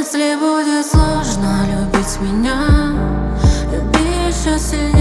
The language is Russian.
Если будет сложно любить меня, люби еще сильнее.